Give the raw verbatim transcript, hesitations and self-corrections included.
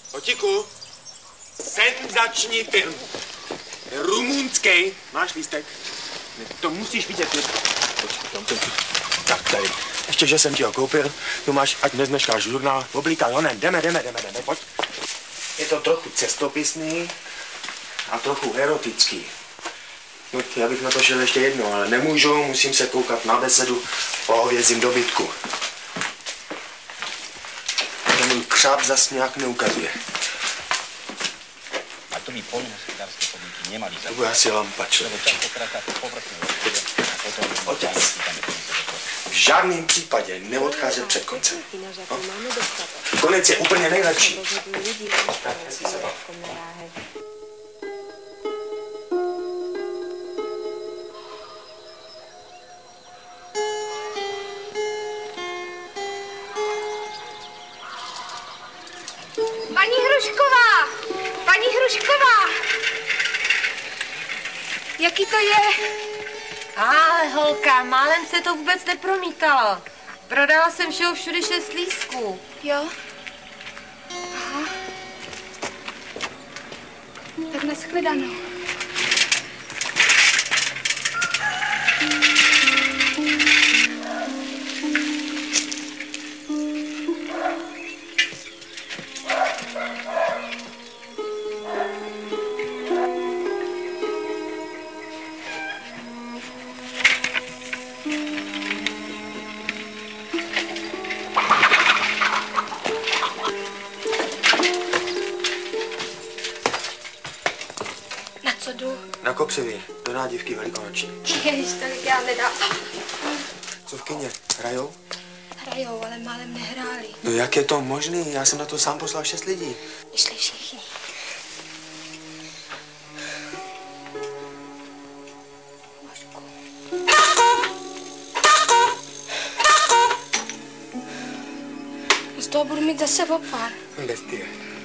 Otiku, senzační film. Rumunský. Máš lístek? To musíš vidět. Tak tady. Ještě, že jsem ti ho koupil. Tu máš, ať nezmeškáš žurnál. Oblíkal honem. Jdeme, jdeme, jdeme, jdeme. Pojď. Je to trochu cestopisný a trochu erotický. No, já bych na to šel ještě jednou, ale nemůžu. Musím se koukat na besedu o hovězím dobytku. To můj křáp zas nějak neukazuje. A to by poľnohospodárske podniky nemali za... To bude asi lampa, člověče. Otec, v žádném případě neodcházet před koncem. No? Konec je úplně nejlepší. Tak, hezky se bav. Paní Hrušková! Paní Hrušková! Jaký to je? Ale holka, málem se to vůbec nepromítalo. Prodala jsem všeho všude šest lístků. Jo? Aha. Tak nashledanou. Na kopřivě, do nádivky velikonoční. Ježiš, tolik já nedám. Co v kyně? Hrajou? Hrajou, ale málem nehráli. No jak je to možný? Já jsem na to sám poslal šest lidí. Vyšli všichni. Božku. Z toho budu mít zase opár. Bestie.